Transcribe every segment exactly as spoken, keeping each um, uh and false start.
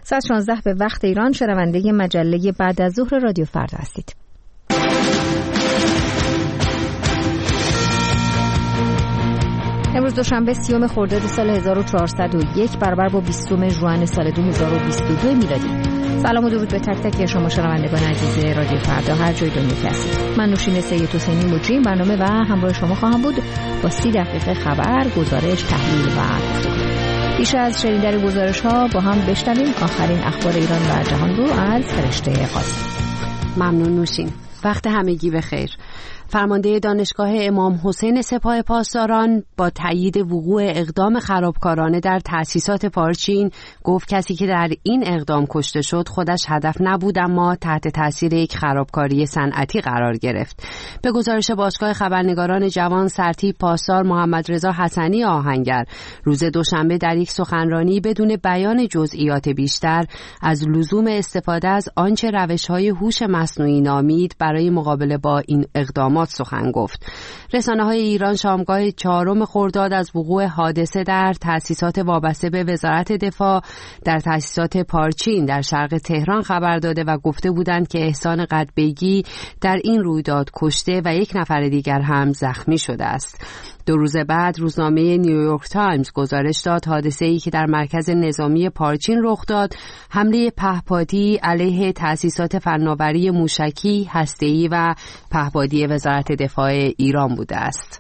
ساعت شانزده به وقت ایران شنونده مجله بعد از ظهر رادیو فردا هستید. امروز دوشنبه سیوم خرداد سال هزار و چهارصد و یک برابر با بیستم ژوئن سال دو هزار و بیست و دو میلادی. سلام و درود به تک تک شما شنوندگان عزیز رادیو فردا هر جای دنیا هستید. من نوشین سید حسینی مجری برنامه و همراه شما خواهم بود با سی دقیقه خبر، گزارش، تحلیل و گفتگو. پیش از شنیدن گزارش ها با هم بشنویم آخرین اخبار ایران و جهان رو از فرشته قاسم. ممنون نوشین. وقت همگی بخیر. فرمانده دانشگاه امام حسین سپاه پاسداران با تایید وقوع اقدام خرابکارانه در تأسیسات پارچین گفت کسی که در این اقدام کشته شد خودش هدف نبود اما تحت تاثیر یک خرابکاری صنعتی قرار گرفت. به گزارش باشگاه خبرنگاران جوان سرتیپ پاسدار محمد رضا حسنی آهنگر روز دوشنبه در یک سخنرانی بدون بیان جزئیات بیشتر از لزوم استفاده از آنچه روش‌های هوش مصنوعی نامید برای مقابله با این اقدام سخن گفت. رسانه‌های ایران شامگاه چهارم خرداد از وقوع حادثه در تأسیسات وابسته به وزارت دفاع در تأسیسات پارچین در شرق تهران خبر داده و گفته بودند که احسان قدبیگی در این رویداد کشته و یک نفر دیگر هم زخمی شده است. دو روز بعد روزنامه نیویورک تایمز گزارش داد حادثه‌ای که در مرکز نظامی پارچین رخ داد حمله پهپادی علیه تأسیسات فناوری موشکی، هسته‌ای و پهپادی وزارت دفاع ایران بوده است.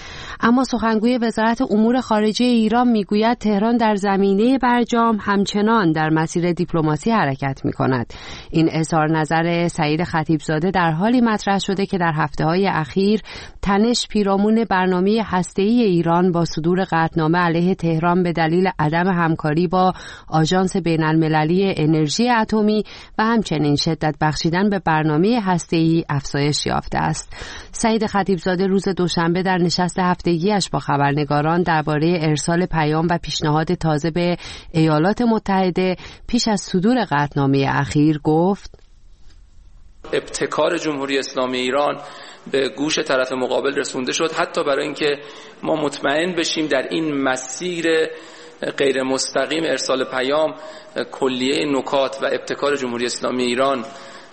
اما سخنگوی وزارت امور خارجه ایران میگوید تهران در زمینه برجام همچنان در مسیر دیپلماسی حرکت می‌کند. این اظهار نظر سعید خطیبزاده در حالی مطرح شده که در هفته‌های اخیر تنش پیرامون برنامه هسته‌ای ایران با صدور قطعنامه علیه تهران به دلیل عدم همکاری با آژانس بین‌المللی انرژی اتمی و همچنین شدت بخشیدن به برنامه هسته‌ای افزایش یافته است. سعید خطیبزاده روز دوشنبه در نشست هفته گیش با خبرنگاران درباره ارسال پیام و پیشنهاد تازه به ایالات متحده پیش از صدور قطعنامه اخیر گفت: ابتکار جمهوری اسلامی ایران به گوش طرف مقابل رسونده شد، حتی برای اینکه ما مطمئن بشیم در این مسیر غیر مستقیم ارسال پیام کلیه نکات و ابتکار جمهوری اسلامی ایران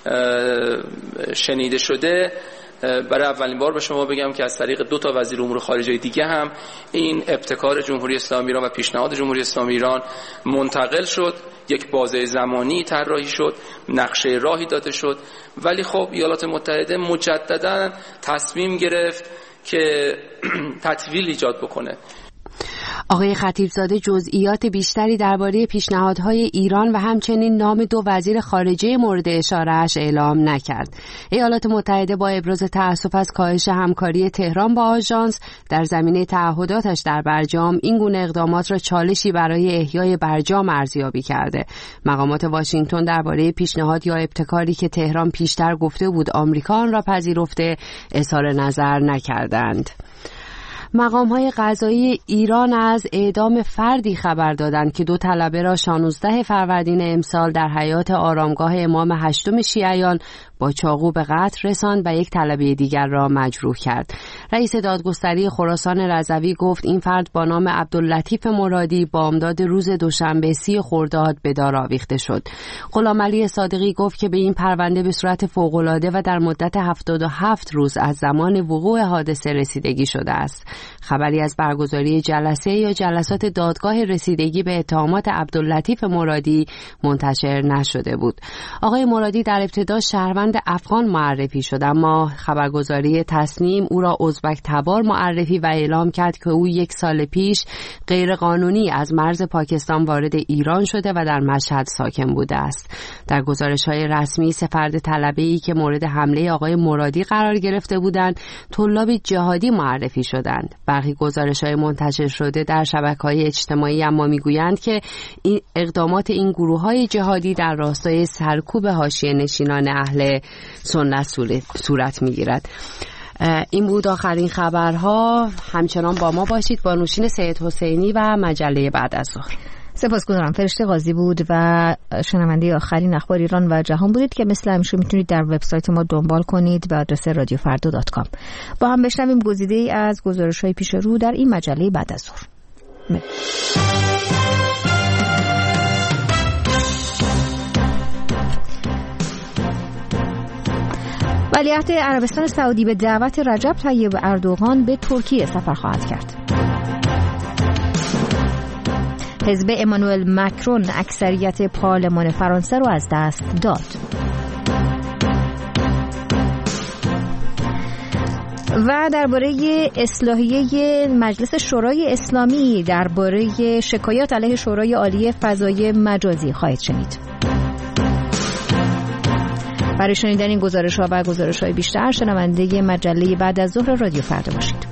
شنیده شده. برای اولین بار به شما بگم که از طریق دو تا وزیر امور خارجه دیگه هم این ابتکار جمهوری اسلامی ایران و پیشنهاد جمهوری اسلامی ایران منتقل شد، یک بازه زمانی طراحی شد، نقشه راهی داده شد، ولی خب ایالات متحده مجددا تصمیم گرفت که تطویل ایجاد بکنه. آقای خطیبزاده جزئیات بیشتری درباره پیشنهادهای ایران و همچنین نام دو وزیر خارجه مورد اشارهش اعلام نکرد. ایالات متحده با ابراز تأسف از کاهش همکاری تهران با آژانس در زمینه تعهداتش در برجام این گونه اقدامات را چالشی برای احیای برجام ارزیابی کرده. مقامات واشنگتن درباره پیشنهاد یا ابتکاری که تهران پیشتر گفته بود آمریکا آن را پذیرفته اظهار نظر نکردند. مقام‌های قضایی ایران از اعدام فردی خبر دادند که دو طلبه را شانزده فروردین امسال در حیاط آرامگاه امام هشتم شیعیان با چاقو به قتل رساند و یک طلبه دیگر را مجروح کرد. رئیس دادگستری خراسان رضوی گفت این فرد با نام عبداللطیف مرادی بامداد روز دوشنبه سی خرداد به دار آویخته شد. غلامعلی صادقی گفت که به این پرونده به صورت فوق‌العاده و در مدت هفتاد و هفت روز از زمان وقوع حادثه رسیدگی شده است. خبری از برگزاری جلسه یا جلسات دادگاه رسیدگی به اتهامات عبداللطیف مرادی منتشر نشده بود. آقای مرادی در ابتدا شهروند افغان معرفی شد اما خبرگزاری تصنیم او را ازبک تبار معرفی و اعلام کرد که او یک سال پیش غیرقانونی از مرز پاکستان وارد ایران شده و در مشهد ساکن بوده است. در گزارش‌های رسمی سه فرد طلبه‌ای که مورد حمله آقای مرادی قرار گرفته بودند طلاب جهادی معرفی شدند. برخی گزارش‌های منتشر شده در شبکه‌های اجتماعی اما می‌گویند که این اقدامات این گروه‌های جهادی در راستای سرکوب حاشیه‌نشینان اهل سنت صورت می‌گیرد. این بود آخرین خبرها. همچنان با ما باشید با نوشین سید حسینی و مجله بعد از ظهر. سپاسگزارم. فرشته قاضی بود و شنونده آخرین اخبار ایران و جهان بودید که مثل همیشه میتونید در وبسایت ما دنبال کنید به آدرس رادیو فردا دات کام. با هم بشنویم گزیده‌ای از گزارش‌های پیش رو در این مجله بعد از ظهر. ولیعهد عربستان سعودی به دعوت رجب طیب اردوغان به ترکیه سفر خواهد کرد. حزب امانوئل مکرون اکثریت پارلمان فرانسه را از دست داد. و درباره اصلاحیه مجلس شورای اسلامی درباره شکایات علیه شورای عالی فضای مجازی خواهید شنید. برای شنیدن این گزارش‌ها و گزارش‌های بیشتر شنونده مجله بعد از ظهر رادیو فردا باشید.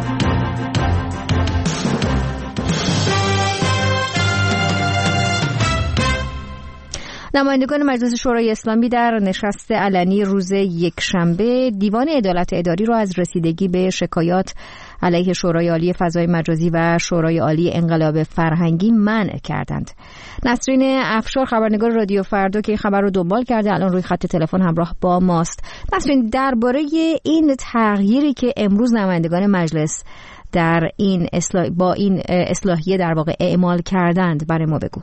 نمایندگان مجلس شورای اسلامی در نشست علنی روز یکشنبه دیوان عدالت اداری را از رسیدگی به شکایات علیه شورای عالی فضای مجازی و شورای عالی انقلاب فرهنگی منع کردند. نسرین افشار خبرنگار رادیو فردا که این خبر رو دنبال کرده الان روی خط تلفن همراه با ماست. نسرین، درباره این تغییری که امروز نمایندگان مجلس در این اصلاح با این اصلاحیه در واقع اعمال کردند برای ما بگو.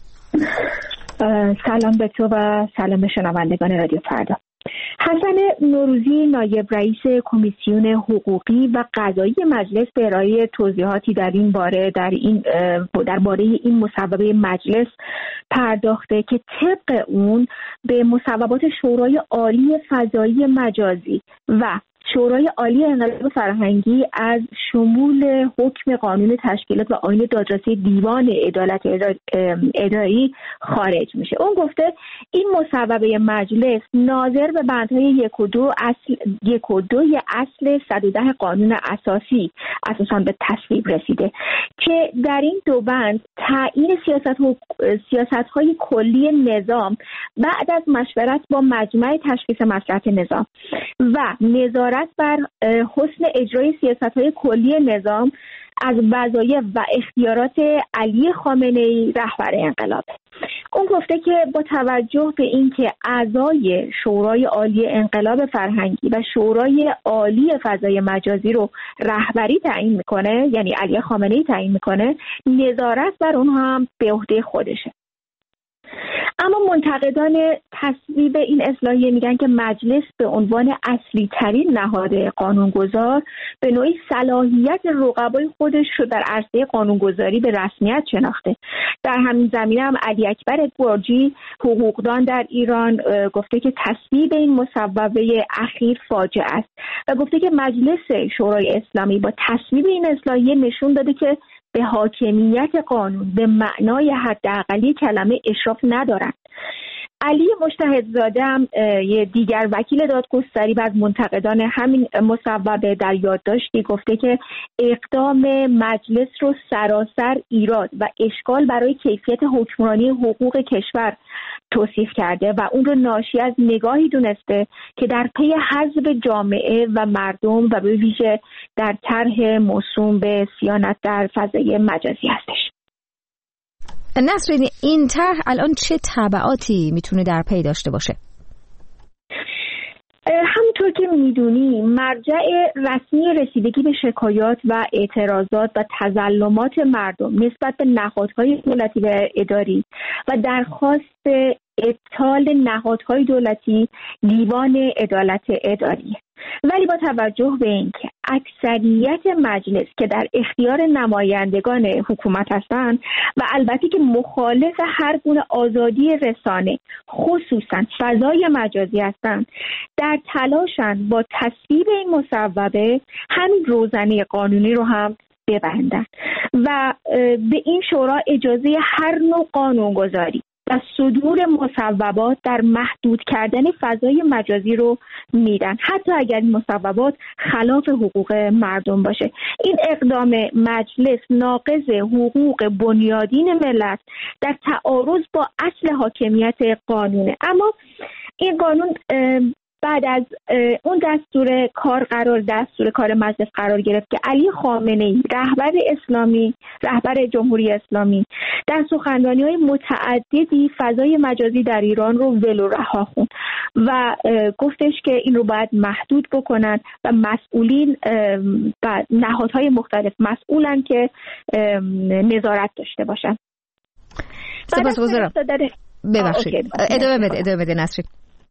سلام به تو و سلام به شنوندگان رادیو فردا. حسن نوروزی نایب رئیس کمیسیون حقوقی و قضایی مجلس به ارائه توضیحاتی در این باره در این درباره این مصوبه مجلس پرداخته که طبق اون به مصوبات شورای عالی فضایی مجازی و شورای عالی انقلاب فرهنگی از شمول حکم قانون تشکیلات و آیین دادرسی دیوان عدالت اداری خارج میشه. اون گفته این مصوبه مجلس ناظر به بندهای یک و دو اصل یک و دوی اصل صد و ده قانون اساسی اساساً به تصویب رسیده که در این دو بند تعیین سیاست و سیاست‌های کلی نظام بعد از مشورت با مجمع تشخیص مصلحت نظام و نظارت بر حسن اجرای سیاست‌های کلی نظام از وظایف و اختیارات علی خامنه‌ای رهبر انقلاب. اون گفته که با توجه به اینکه اعضای شورای عالی انقلاب فرهنگی و شورای عالی فضای مجازی رو رهبری تعیین میکنه، یعنی علی خامنه‌ای تعیین میکنه، نظارت بر اونها هم به عهده خودشه. اما منتقدان تصویب این اصلاحیه میگن که مجلس به عنوان اصلی ترین نهاد قانونگذار به نوعی صلاحیت رقبای خودش رو در عرصه قانونگذاری به رسمیت شناخته. در همین زمینه هم علی اکبر گرجی حقوقدان در ایران گفته که تصویب این مصوبه اخیر فاجعه است و گفته که مجلس شورای اسلامی با تصویب این اصلاحیه نشون داده که به حاکمیت قانون به معنای حداقلی کلمه اشراف ندارند. علی مجتهدزاده هم یه دیگر وکیل دادگستری از منتقدان همین مصوبه در یادداشتی گفته که اقدام مجلس رو سراسر ایراد و اشکال برای کیفیت حکمرانی حقوق کشور توصیف کرده و اون رو ناشی از نگاهی دونسته که در پی حذف جامعه و مردم و به ویژه در طرح موسوم به صیانت در فضای مجازی هستش. نسرین، این طرح الان چه تبعاتی میتونه در پی داشته باشه؟ همونطور که میدونی مرجع رسمی رسیدگی به شکایات و اعتراضات و تظلمات مردم نسبت به نهادهای دولتی و اداری و درخواست ابطال نهادهای دولتی دیوان عدالت اداری. ولی با توجه به اینکه اکثریت مجلس که در اختیار نمایندگان حکومت هستند و البته که مخالف هر گونه آزادی رسانه خصوصا فضای مجازی هستند، در تلاشن با تصویب این مصوبه همین روزنه قانونی رو هم ببندن و به این شورا اجازه هر نوع قانونگذاری و صدور مصوبات در محدود کردن فضای مجازی رو میدن، حتی اگر این مصوبات خلاف حقوق مردم باشه. این اقدام مجلس ناقض حقوق بنیادین ملت در تعارض با اصل حاکمیت قانونه. اما این قانون بعد از اون دستور کار قرار دستور کار مجلس قرار گرفت که علی خامنه‌ای رهبر اسلامی رهبر جمهوری اسلامی در سخنرانی‌های متعددی فضای مجازی در ایران رو ول و رها خوند و گفتش که این رو باید محدود بکنن و مسئولین و نهادهای مختلف مسئولن که نظارت داشته باشن. سپاسگزارم. ببخشید. ادامه بده ادامه بده نسرین.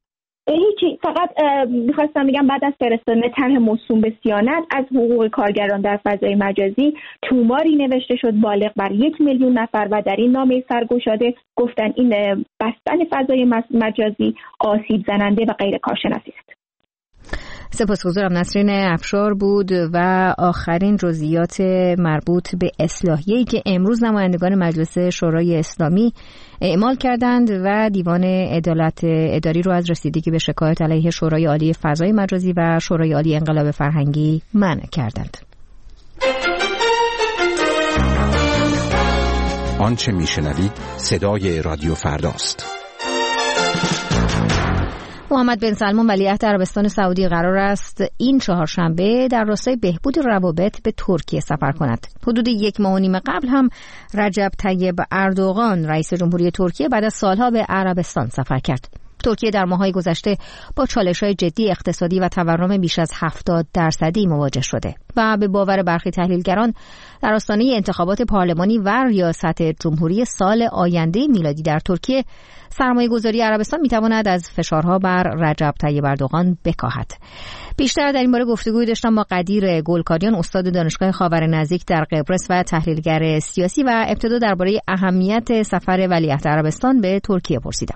هیچی، فقط میخواستم بگم بعد از فرستادن طرح موسوم به صیانت از حقوق کارگران در فضای مجازی توماری نوشته شد بالغ بر یک میلیون نفر و در این نامه سرگشاده گفتن این بستن فضای مجازی آسیب زننده و غیر کارشناسی است. سپاسگزارم. نسرین افشار بود و آخرین جزئیات مربوط به اصلاحیه‌ای که امروز نمایندگان مجلس شورای اسلامی اعمال کردند و دیوان عدالت اداری رو از رسیدگی به شکایت علیه شورای عالی فضای مجازی و شورای عالی انقلاب فرهنگی منع کردند. آنچه میشنوید صدای رادیو فرداست. محمد بن سلمان ولیعهد عربستان سعودی قرار است این چهارشنبه در راستای بهبود روابط به ترکیه سفر کند. حدود یک ماه و نیم قبل هم رجب طیب اردوغان رئیس جمهوری ترکیه بعد از سالها به عربستان سفر کرد. ترکیه در ماه‌های گذشته با چالش‌های جدی اقتصادی و تورم بیش از هفتاد درصدی مواجه شده و به باور برخی تحلیلگران در آستانه انتخابات پارلمانی و ریاست جمهوری سال آینده میلادی در ترکیه سرمایه‌گذاری عربستان می‌تواند از فشارها بر رجب طیب اردوغان بکاهد. بیشتر در این باره گفتگوی داشتم با قدیر گلکاریان، استاد دانشگاه خاور نزدیک در قبرس و تحلیلگر سیاسی، و ابتدا درباره اهمیت سفر ولیعهد عربستان به ترکیه پرسیدم.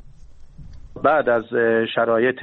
بعد از شرایط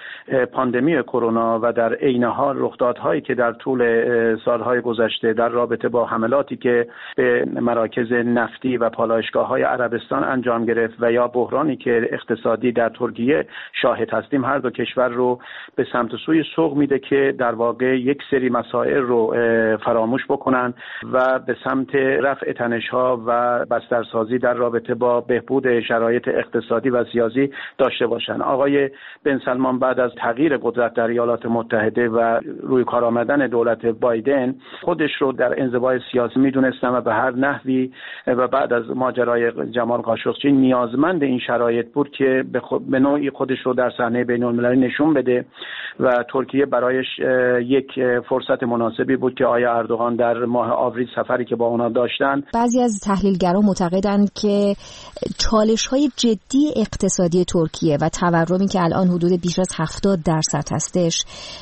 پاندمی کرونا و در عین حال رخدادهایی که در طول سالهای گذشته در رابطه با حملاتی که به مراکز نفتی و پالایشگاه‌های عربستان انجام گرفت و یا بحرانی که اقتصادی در ترکیه شاهد هستیم، هر دو کشور رو به سمت سوی سوق میده که در واقع یک سری مسائل رو فراموش بکنن و به سمت رفع تنش‌ها و بسترسازی در رابطه با بهبود شرایط اقتصادی و سیاسی داشته باشن. آقای بن سلمان بعد از تغییر قدرت در ایالات متحده و روی کار آمدن دولت بایدن خودش رو در انزوای سیاسی میدونستن و به هر نحوی و بعد از ماجرای جمال خاشقچی نیازمند این شرایط بود که به, خود به نوعی خودش رو در صحنه بین‌المللی نشون بده و ترکیه برایش یک فرصت مناسبی بود که آقای اردوغان در ماه آوریل سفری که با اونا داشتن. بعضی از تحلیلگران معتقدند که چالش‌های جدی اقتصادی ترکیه و تورمی که الان حدود بیش از هفتاد درصد هستش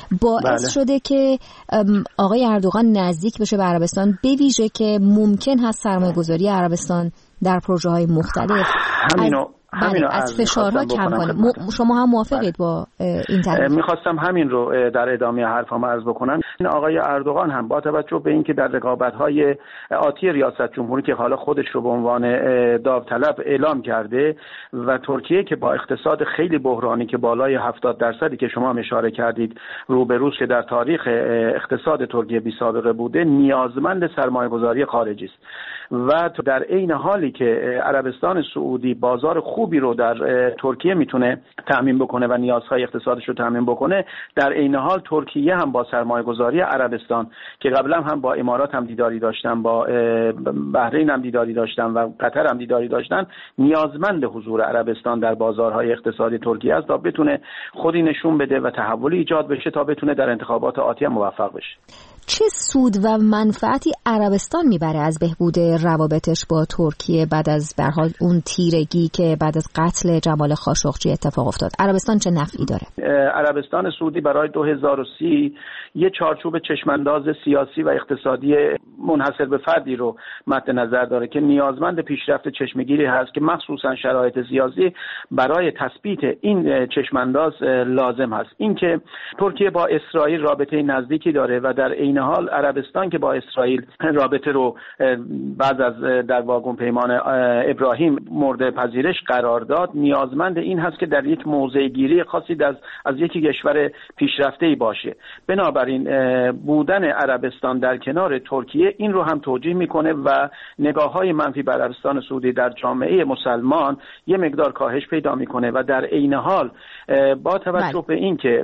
باعث بله. شده که آقای اردوغان نزدیک بشه به عربستان، به ویژه که ممکن هست سرمایه‌گذاری عربستان در پروژه‌های مختلف همینو بله از فشارها کم کنه. م... شما هم موافقید بله. با این تحلیل؟ میخواستم همین رو در ادامه حرفم عرض بکنم. این آقای اردوغان هم با توجه به اینکه در رقابت‌های آتی ریاست جمهوری که حالا خودش رو به عنوان داوطلب اعلام کرده و ترکیه که با اقتصاد خیلی بحرانی که بالای هفتاد درصدی که شما هم اشاره کردید روبروش که در تاریخ اقتصاد ترکیه بی سابقه بوده، نیازمند سرمایه‌گذاری خارجی است و در عین حالی که عربستان سعودی بازار خوبی رو در ترکیه میتونه تامین بکنه و نیازهای اقتصادش رو تامین بکنه، در عین حال ترکیه هم با سرمایه‌گذاری عربستان که قبلا هم با امارات هم دیداری داشتن، با بحرین هم دیداری داشتن و قطر هم دیداری داشتن، نیازمند حضور عربستان در بازارهای اقتصادی ترکیه است تا بتونه خودی نشون بده و تحولی ایجاد بشه تا بتونه در انتخابات آتی هم موفق بشه. چه سود و منفعتی عربستان میبره از بهبود روابطش با ترکیه بعد از به هر حال اون تیرگی که بعد از قتل جمال خاشقچی اتفاق افتاد؟ عربستان چه نفعی داره؟ عربستان سعودی برای دو هزار و سی یه چارچوب چشمانداز سیاسی و اقتصادی منحصر به فردی رو مد نظر داره که نیازمند پیشرفت چشمگیری هست که مخصوصا شرایط سیاسی برای تثبیت این چشمانداز لازم هست. اینکه ترکیه با اسرائیل رابطه نزدیکی داره و در این حال عربستان که با اسرائیل رابطه رو بعد از در واگن پیمان ابراهیم مورد پذیرش قرار داد، نیازمند این هست که در یک موضع گیری خاصی از از یکی کشور پیشرفته‌ای باشه. بنابراین بودن عربستان در کنار ترکیه این رو هم توجیه میکنه و نگاه‌های منفی بر عربستان سعودی در جامعه مسلمان یه مقدار کاهش پیدا میکنه و در عین حال با توجه به این که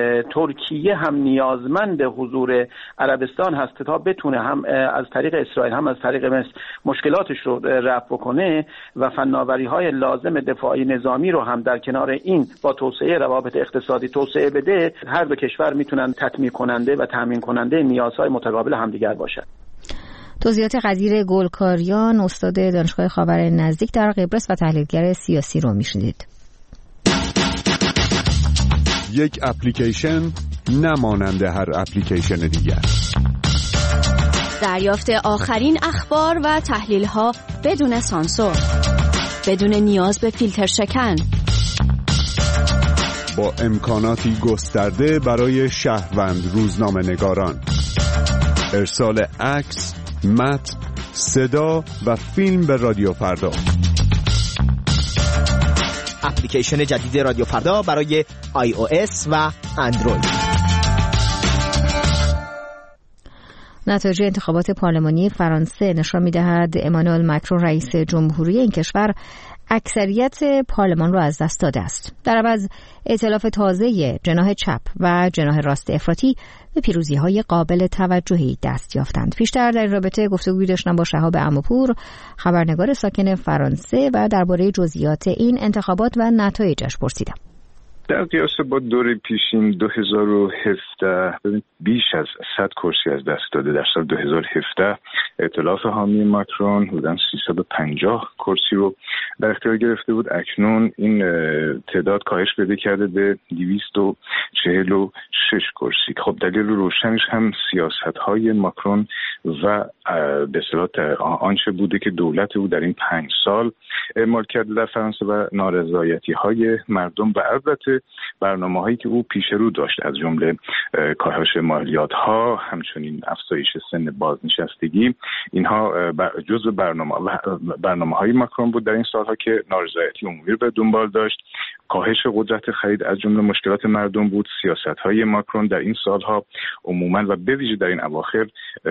ترکیه هم نیازمند حضور عربستان هست تا بتونه هم از طریق اسرائیل هم از طریق مصر مشکلاتش رو رفع بکنه و فناوری‌های لازم دفاعی نظامی رو هم در کنار این با توسعه روابط اقتصادی توسعه بده، هر دو کشور میتونن تطمیع کننده و تامین کننده نیازهای متقابل همدیگر باشن. توضیحات قدیر گلکاریان، استاد دانشگاه خاور نزدیک در قبرس و تحلیلگر سیاسی رو میشنید. یک اپلیکیشن نمانند هر اپلیکیشن دیگر. دریافت آخرین اخبار و تحلیل‌ها بدون سانسور، بدون نیاز به فیلتر شکن، با امکاناتی گسترده برای شهروند روزنامه نگاران، ارسال عکس، متن، صدا و فیلم به رادیو فردا. اپلیکیشن جدید رادیو فردا برای آی او اس و اندروید. نتایج انتخابات پارلمانی فرانسه نشان می‌دهد امانوئل مکرون رئیس جمهوری این کشور اکثریت پارلمان را از دست داده است. در عوض ائتلاف تازه جناح چپ و جناح راست افراطی به پیروزی‌های قابل توجهی دست یافتند. پیشتر در این رابطه گفتگویی داشتم با شهاب عموپور، خبرنگار ساکن فرانسه، و درباره جزئیات این انتخابات و نتایجش پرسیدم. در قیاس با دوره پیشین دو هزار و هفده بیش از صد کرسی از دست داده. در سال دو هزار و هفده ائتلاف حامی ماکرون حدوداً سیصد و پنجاه کرسی رو در اختیار گرفته بود. اکنون این تعداد کاهش پیدا کرده به دویست و چهل و شش کرسی. خب دلیل روشنش هم سیاست‌های ماکرون و به اصطلاح آنچه بوده که دولت او در این پنج سال اعمال کرده در فرانسه و نارضایتی‌های مردم و البته برنامه‌هایی که او پیش رو داشت، از جمله کاهش مالیات‌ها، همچنین افزایش سن بازنشستگی. اینها جزو برنامه برنامه‌های ماکرون بود در این سالها که نارضایتی عمومی رو به دنبال داشت. کاهش قدرت خرید از جمله مشکلات مردم بود. سیاست‌های ماکرون در این سالها عموماً و به ویژه در این اواخر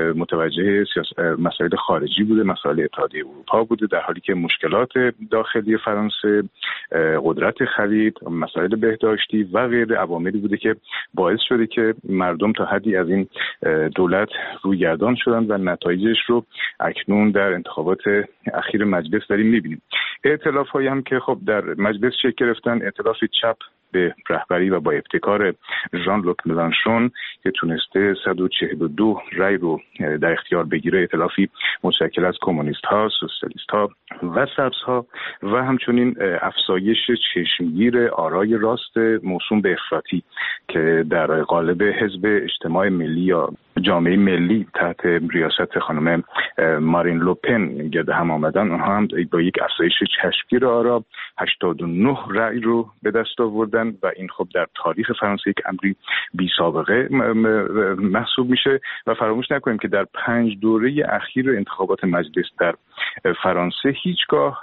متوجه مسائل خارجی بوده، مسائل اتحادیه اروپا بوده، در حالی که مشکلات داخلی فرانسه، قدرت خرید، مسائل بهداشتی و غیره عواملی بوده که باعث شده که مردم تا حدی از این دولت رویگردان شدن و نتایجش رو اکنون در انتخابات اخیر مجلس داریم می‌بینیم. ائتلاف‌هایی هم که خب در مجلس شکل گرفتن، ائتلاف چپ به رهبری و با ابتکار ژان لوک ملانشون که تونسته صد و چهل و دو رای رو در اختیار بگیره، ائتلافی متشکل از کمونیست ها، سوسیالیست ها و سبز ها، و همچنین افزایش چشمگیر آرای راست موسوم به افراطی که در قالب حزب اجتماع ملی یا جامعه ملی تحت ریاست خانم مارین لوپن گرد هم آمدن. اونها هم با یک افزایش چشمگیر آرا هشتاد و نه رای رو به دست آوردن و این خب در تاریخ فرانسه یک امری بی سابقه محسوب میشه. و فراموش نکنیم که در پنج دوره اخیر انتخابات مجلس در فرانسه هیچگاه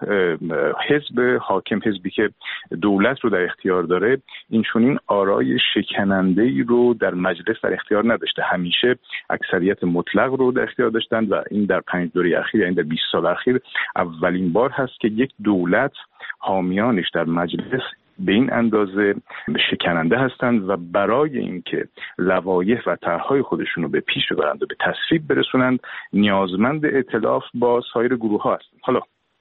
حزب حاکم، حزبی که دولت رو در اختیار داره، این چنین آرای شکننده‌ای رو در مجلس در اختیار نداشته. همیشه اکثریت مطلق رو در اختیار داشتن و این در پنج دوره اخیر، یعنی در بیست سال اخیر، اولین بار هست که یک دولت حامیانش در مجلس به این اندازه شکننده هستند و برای اینکه لوایح و طرح‌های خودشون رو به پیش ببرند و به تصویب برسونند نیازمند ائتلاف با سایر گروه‌ها هستند. حالا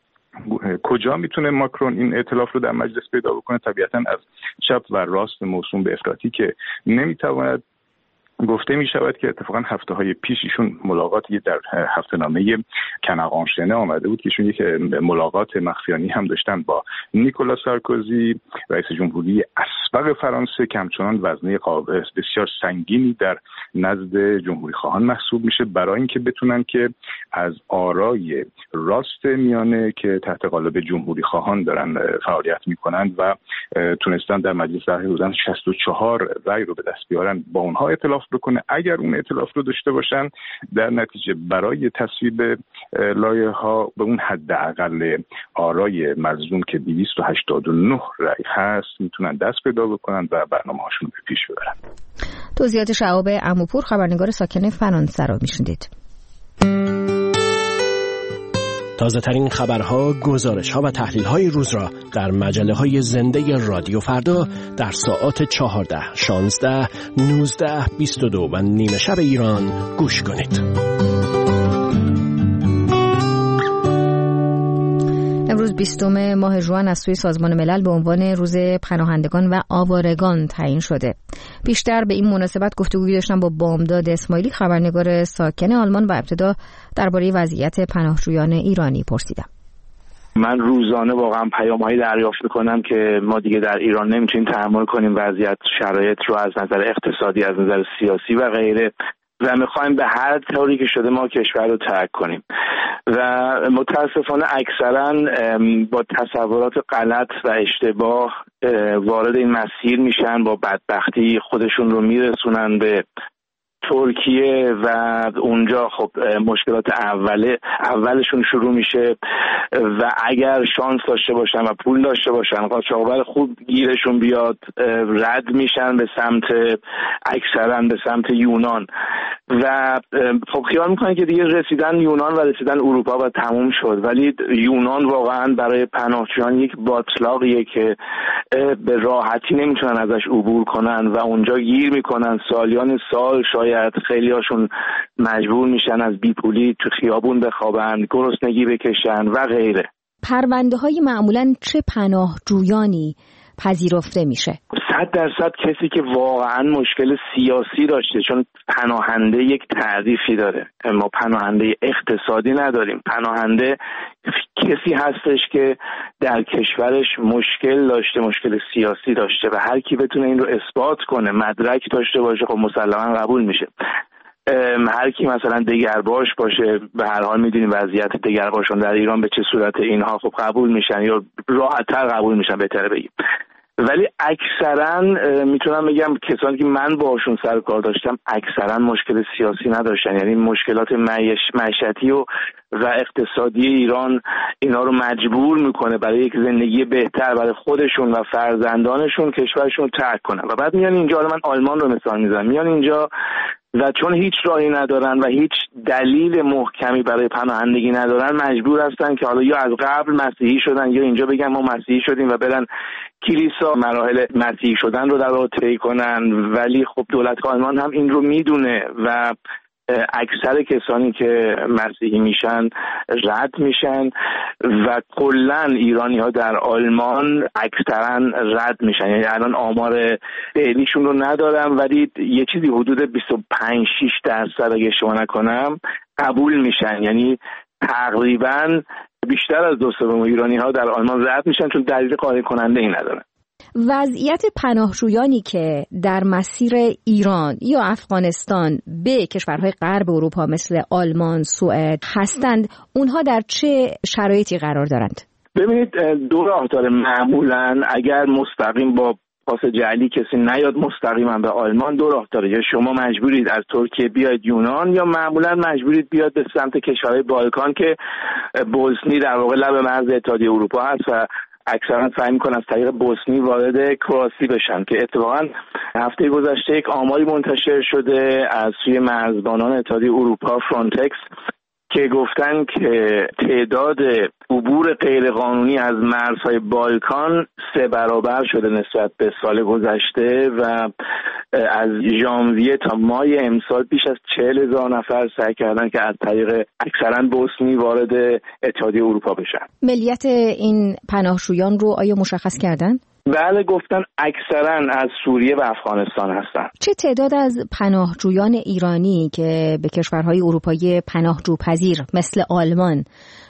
کجا میتونه ماکرون این ائتلاف رو در مجلس پیدا بکنه؟ طبیعتاً از چپ و راست موسوم به افراطی که نمیتواند. گفته می شود که اتفاقا هفته های پیش ایشون ملاقاتی در هفته نامه کنقانشنه آمده بود که ایشون یک ملاقات مخفیانه هم داشتن با نیکولا سارکوزی، رئیس جمهوری اسبق فرانسه، که همچنان وزنه بسیار سنگینی در نزد جمهوری خواهان محسوب میشه، برای اینکه بتونن که از آرای راست میانه که تحت قالب جمهوری خواهان دارن فعالیت میکنن و تونستن در مجلس رای بودن شصت و چهار رای رو به دست بیارن، با اونها ائتلاف بکنه. اگر اون ائتلاف رو داشته باشن، در نتیجه برای تصویب لایحه‌ها به اون حداقل آرای ملزوم که دویست و هشتاد و نه رای هست میتونن دست پیدا بکنن و برنامه‌هاشون رو به پیش ببرن. توضیحات شهاب عموپور، خبرنگار ساکن فرانسه، رو میشنیدید. تازه ترین خبرها، گزارش‌ها و تحلیل‌های روز را در مجله‌های زنده رادیو فردا در ساعات چهارده، شانزده، نوزده، بیست و دو و نیمه شب ایران گوش کنید. امروز بیستم ماه ژوئن از سوی سازمان ملل به عنوان روز پناهندگان و آوارگان تعیین شده. بیشتر به این مناسبت گفتگویی داشتم با بامداد اسماعیلی، خبرنگار ساکن آلمان، و ابتدا درباره وضعیت پناهجویان ایرانی پرسیدم. من روزانه واقعا پیام‌هایی دریافت می‌کنم که ما دیگه در ایران نمیتونیم تحمل کنیم وضعیت شرایط رو از نظر اقتصادی، از نظر سیاسی و غیره و می‌خوایم به هر طوری که شده ما کشور رو ترک کنیم و متاسفانه اکثرا با تصورات غلط و اشتباه وارد این مسیر میشن، با بدبختی خودشون رو میرسونن به ترکیه و اونجا خب مشکلات اوله اولشون شروع میشه و اگر شانس داشته باشن و پول داشته باشن قاچاقبر خوب گیرشون بیاد رد میشن به سمت اکثرا به سمت یونان و خب خیال میکنن که دیگه رسیدن یونان و رسیدن اروپا و تموم شد، ولی یونان واقعا برای پناهجویان یک باطلاقیه که به راحتی نمیتونن ازش عبور کنن و اونجا گیر میکنن سالیان سال، شاید خیلی هاشون مجبور میشن از بیپولی تو خیابون بخوابن، گرسنگی بکشن و غیره. پرونده های معمولاً چه پناهجویانی پذیرفته میشه؟ صد درصد کسی که واقعا مشکل سیاسی داشته، چون پناهنده یک تعریفی داره، ما پناهنده اقتصادی نداریم. پناهنده کسی هستش که در کشورش مشکل داشته، مشکل سیاسی داشته و هر کی بتونه این رو اثبات کنه، مدرک داشته باشه، خب مسلما قبول میشه. هر کی مثلا دگرباش باشه، به هر حال میدونیم وضعیت دگرباشان در ایران به چه صورت، اینها خب قبول میشن یا راحت‌تر قبول میشن بهتره بگیم. ولی اکثرا میتونم بگم کسانی که من باشون سر کار داشتم اکثرا مشکل سیاسی نداشتن، یعنی مشکلات معیش معیشتی و و اقتصادی ایران اینا رو مجبور میکنه برای یک زندگی بهتر برای خودشون و فرزندانشون کشورشون رو ترک کنن و بعد میان اینجا. من آلمان رو مثال میزنم، میان اینجا و چون هیچ راهی ندارن و هیچ دلیل محکمی برای پناهندگی ندارن مجبور هستن که حالا یا از قبل مسیحی شدن یا اینجا بگن ما مسیحی شدیم و برن کلیسا مراحل مسیحی شدن رو در واقع طی کنن. ولی خب دولت آلمان هم این رو میدونه و اکثر کسانی که مسیحی میشن رد میشن و کلا ایرانی ها در آلمان اکثرا رد میشن. یعنی الان آمار فعلیشون رو ندارم ولی یه چیزی حدود بیست و پنج شش درصد اگه اشتباه نکنم قبول میشن، یعنی تقریبا بیشتر از دو سوم ایرانی ها در آلمان رد میشن چون دلیل قانع کننده ای ندارن. وضعیت پناهجویانی که در مسیر ایران یا افغانستان به کشورهای غرب اروپا مثل آلمان، سوئد هستند، اونها در چه شرایطی قرار دارند؟ ببینید دو راه داره. معمولا اگر مستقیم با پاس جعلی کسی نیاد مستقیما به آلمان، دو راه داره. یا شما مجبورید از ترکیه بیاید یونان یا معمولا مجبورید بیاد به سمت کشورهای بالکان که بوسنی در واقع لب مرز اتحادیه اروپا هست و اکثرا سعی میکنن از طریق بوسنی وارد کرواسی بشن که اتفاقا هفته گذشته یک آماری منتشر شده از سوی مرزبانان اتحادیه اروپا فرانتکس که گفتن که تعداد عبور غیرقانونی از مرزهای بالکان سه برابر شده نسبت به سال گذشته و از ژانویه تا مای امسال بیش از چهل هزار نفر سعی کردن که از طریق اکثرا بوسنی وارد اتحادیه اروپا بشن. ملیت این پناهجویان رو آیا مشخص کردن؟ بله گفتن اکثرا از سوریه و افغانستان هستن. چه تعداد از پناهجویان ایرانی که به کشورهای اروپایی پناهجوپذیر مثل آلمان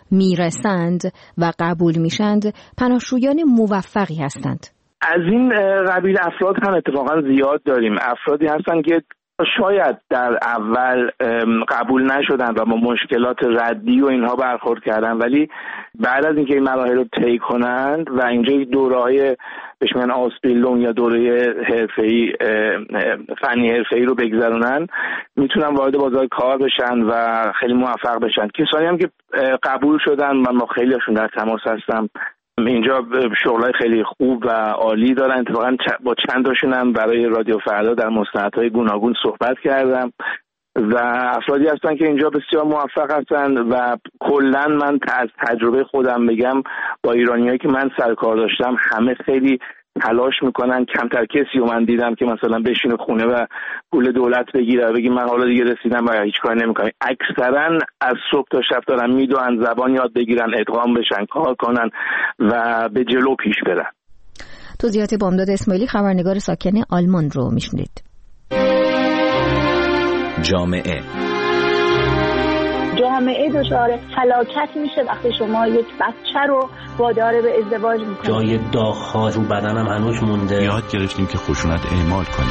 میرسند و قبول میشند پناهجویان موفقی هستند؟ از این قبیل افراد هم اتفاقا زیاد داریم. افرادی هستن که شاید در اول قبول نشدن و با مشکلات ردی و اینها برخورد کردن ولی بعد از اینکه این مراحل رو طی کنند و اینجا یک دوره‌های بهش میگن آسپیلدون یا دوره حرفه‌ای فنی حرفه‌ای رو بگذرونن میتونن وارد بازار کار بشن و خیلی موفق بشن. کسانی هم که قبول شدن من با خیلی‌هاشون در تماس هستم، اینجا شغلای خیلی خوب و عالی دارن. اتفاقا با چند تاشون هم برای رادیو فردا در مستندهای گوناگون صحبت کردم و افرادی هستن که اینجا بسیار موفق هستن و کلا من از تجربه خودم بگم با ایرانیایی که من سر کار داشتم همه خیلی تلاش میکنن. کمتر کسی رو من دیدم که مثلا بشینه خونه و پول دولت بگیره و بگی من حالا دیگه رسیدم و هیچ کاری نمیکنم. اکثرا از صبح تا شب دارن میدونن زبان یاد بگیرن، ادغام بشن، کار کنن و به جلو پیش برن. توضیحات بامداد اسماعیلی، خبرنگار ساکن آلمان رو میشنید. جامعه جامعه دچار فلاکت میشه وقتی شما یک بچه رو وادار به ازدواج میکنید. جای داغ‌ها رو بدنم هنوز مونده. یاد گرفتیم که خشونت اعمال کنیم.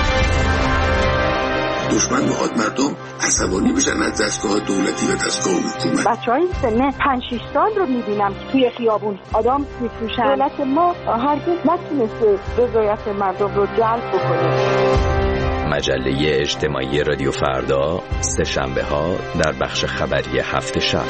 دشمن میخواد مردم عصبانی بشن از دستگاه دولتی و دستگاه حکومت. بچه‌های سن پنج شش سال رو میبینم توی خیابون آدم میفروشن. دولت ما هرگز نتونسته رضایت مردم رو جلب بکنه. مجله اجتماعی رادیو فردا سه شنبه ها در بخش خبری هفت شب.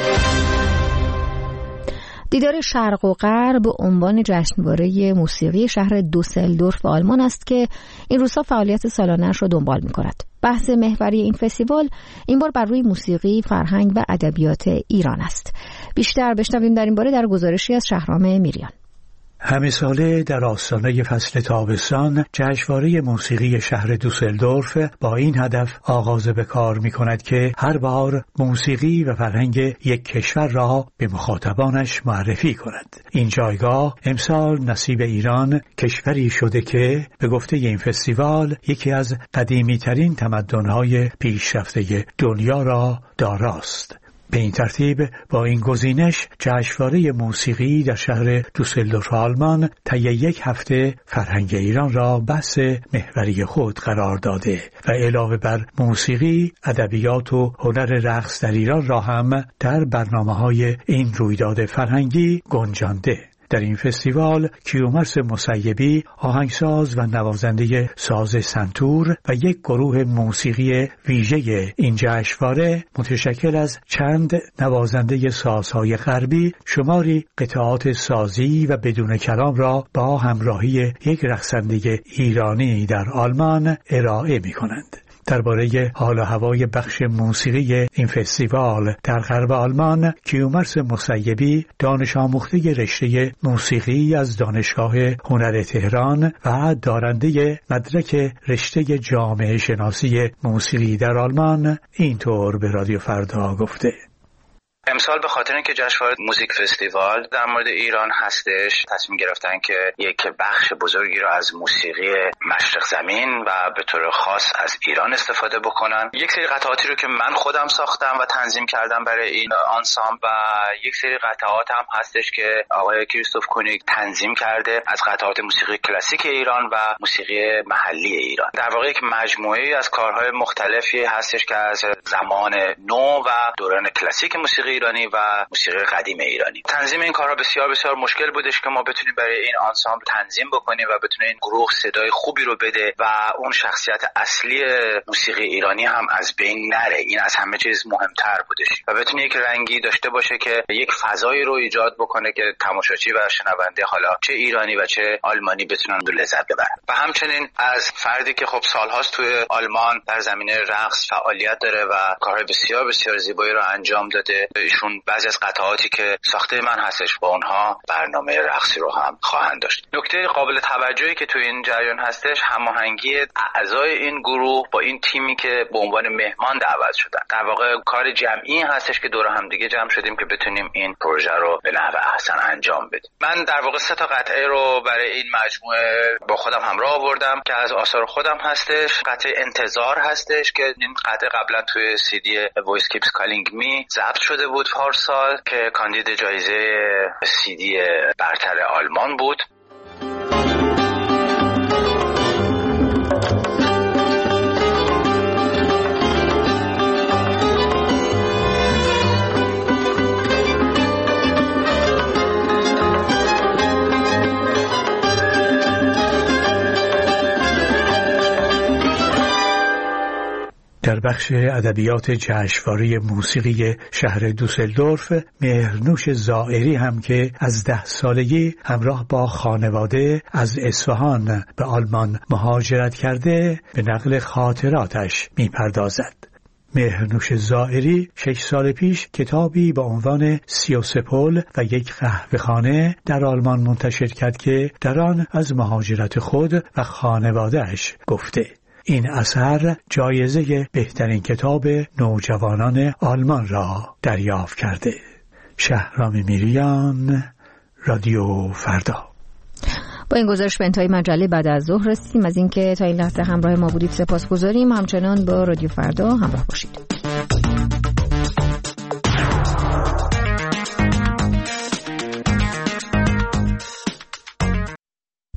دیدار شرق و غرب عنوان جشنواره موسیقی شهر دوسلدورف آلمان است که این روزها فعالیت سالانه‌اش را دنبال می‌کند. بحث محوری این فستیوال این بار بر روی موسیقی، فرهنگ و ادبیات ایران است. بیشتر بشنویم در این باره در گزارشی از شهرام میریان. همه ساله در آستانه فصل تابستان جشنواره موسیقی شهر دوسلدورف با این هدف آغاز به کار می کند که هر بار موسیقی و فرهنگ یک کشور را به مخاطبانش معرفی کند. این جایگاه امسال نصیب ایران، کشوری شده که به گفته این فستیوال یکی از قدیمی ترین تمدن‌های پیشرفته دنیا را داراست. به این ترتیب با این گزینش جشنواره موسیقی در شهر دوسلدورف آلمان طی یک هفته فرهنگ ایران را بحث محوری خود قرار داده و علاوه بر موسیقی، ادبیات و هنر رقص در ایران را هم در برنامه‌های این رویداد فرهنگی گنجانده. در این فستیوال کیومرث مسیبی، آهنگساز و نوازنده ساز سنتور و یک گروه موسیقی ویژه این جشنواره متشکل از چند نوازنده سازهای غربی شماری قطعات سازی و بدون کلام را با همراهی یک رقصنده ایرانی در آلمان ارائه می کنند. درباره حال و هوای بخش موسیقی این فستیوال در غرب آلمان، کیومرث مسیبی، دانش آموخته رشته موسیقی از دانشگاه هنر تهران و دارنده مدرک رشته جامعه شناسی موسیقی در آلمان، اینطور به رادیو فردا گفته: امسال به خاطر اینکه جشنواره موزیک فستیوال در مورد ایران هستش، تصمیم گرفتن که یک بخش بزرگی را از موسیقی مشرق زمین و به طور خاص از ایران استفاده بکنن. یک سری قطعاتی رو که من خودم ساختم و تنظیم کردم برای این آنسامبل و یک سری قطعات هم هستش که آقای کریستوف کونیگ تنظیم کرده از قطعات موسیقی کلاسیک ایران و موسیقی محلی ایران. در واقع یک مجموعه از کارهای مختلفی هستش که از زمان نو و دوران کلاسیک موسیقی ایرانی و موسیقی قدیم ایرانی. تنظیم این کارها بسیار بسیار مشکل بودش که ما بتونیم برای این آنسامبل تنظیم بکنیم و بتونه این گروه صدای خوبی رو بده و اون شخصیت اصلی موسیقی ایرانی هم از بین نره. این از همه چیز مهمتر بودش و بتونه یک رنگی داشته باشه که یک فضایی رو ایجاد بکنه که تماشاچی و شنونده حالا چه ایرانی و چه آلمانی بتونن دو لذت ببرن. و همچنین از فردی که خب سالهاست توی آلمان در زمینه رقص فعالیت داره و کارهای بسیار بسیار زیبایی رو انجام داده، ایشون بعضی از قطعاتی که ساخته من هستش با اونها برنامه رقصی رو هم خواهند داشت. نکته قابل توجهی که تو این جریان هستش هماهنگی اعضای این گروه با این تیمی که به عنوان مهمان دعوت شدن. در واقع کار جمعی هستش که دور هم دیگه جمع شدیم که بتونیم این پروژه رو به نحو احسن انجام بدیم. من در واقع سه تا قطعه رو برای این مجموعه با خودم همراه آوردم که از آثار خودم هستش. قطعه انتظار هستش که این قطعه قبلا توی سی دی Voice Keeps Calling Me ضبط شده بود پارسال که کاندید جایزه سی دی برتر آلمان بود. در بخش ادبیات جشنواره موسیقی شهر دوسلدورف، مهرنوش زائری هم که از ده سالگی همراه با خانواده از اصفهان به آلمان مهاجرت کرده به نقل خاطراتش میپردازد. مهرنوش زائری شش سال پیش کتابی با عنوان سی و سه پل و یک قهوه‌خانه در آلمان منتشر کرد که در آن از مهاجرت خود و خانوادهش گفته. این اثر جایزه بهترین کتاب نوجوانان آلمان را دریافت کرده. شهرام میریان، رادیو فردا. با این گزارش به انتهای مجله بعد از ظهر رسیدیم. از اینکه تا این لحظه همراه ما بودید سپاسگزاریم. همچنان با رادیو فردا همراه باشید.